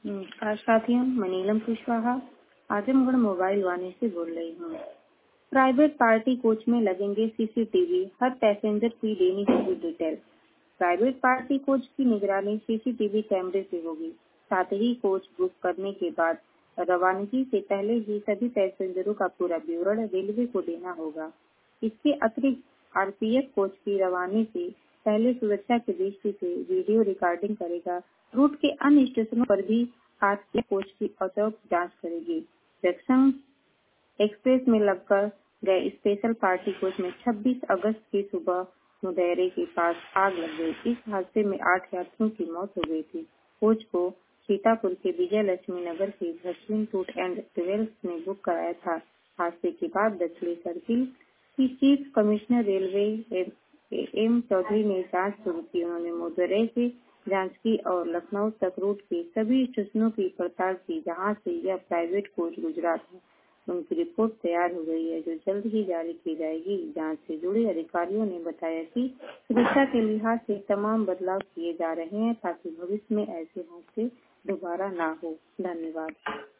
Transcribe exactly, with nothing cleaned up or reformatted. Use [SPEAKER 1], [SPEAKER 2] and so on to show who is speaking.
[SPEAKER 1] नमस्कार साथियों, मैं नीलम कुशवाहा आजमगढ़ मोबाइल वाणी से बोल रही हूँ। प्राइवेट पार्टी कोच में लगेंगे सीसीटीवी, हर पैसेंजर की लेनी होगी डिटेल। प्राइवेट पार्टी कोच की निगरानी सीसीटीवी कैमरे से होगी। साथ ही कोच बुक करने के बाद रवानगी से पहले ही सभी पैसेंजरों का पूरा विवरण रेलवे को देना होगा। इसके अतिरिक्त आरपीएफ कोच की रवानी से पहले सुरक्षा की दृष्टि से वीडियो रिकॉर्डिंग करेगा। रूट के अन्य स्टेशनों पर भी आरपीएफ कोच की औचक जांच करेगी। जंक्शन एक्सप्रेस में लगकर गए स्पेशल पार्टी कोच में छब्बीस अगस्त की सुबह मुदेरे के पास आग लग गई। इस हादसे में आठ यात्रियों की मौत हो गई थी। कोच को सीतापुर के विजय लक्ष्मी नगर के दक्षिण टूट एंड ट्रेवल्स ने बुक कराया था। हादसे के बाद दक्षिणी सर्किल की chief commissioner railway M Chaudhary ने जांच शुरू की। उन्होंने मुदेरे से जांच की और लखनऊ तक रूट के सभी स्टेशनों की पड़ताल की जहां से यह प्राइवेट कोच गुजरा था। उनकी रिपोर्ट तैयार हो गई है जो जल्द ही जारी की जाएगी। जांच से जुड़े अधिकारियों ने बताया कि सुरक्षा के लिहाज से तमाम बदलाव किए जा रहे हैं ताकि भविष्य में ऐसे हादसे दोबारा ना हो। धन्यवाद।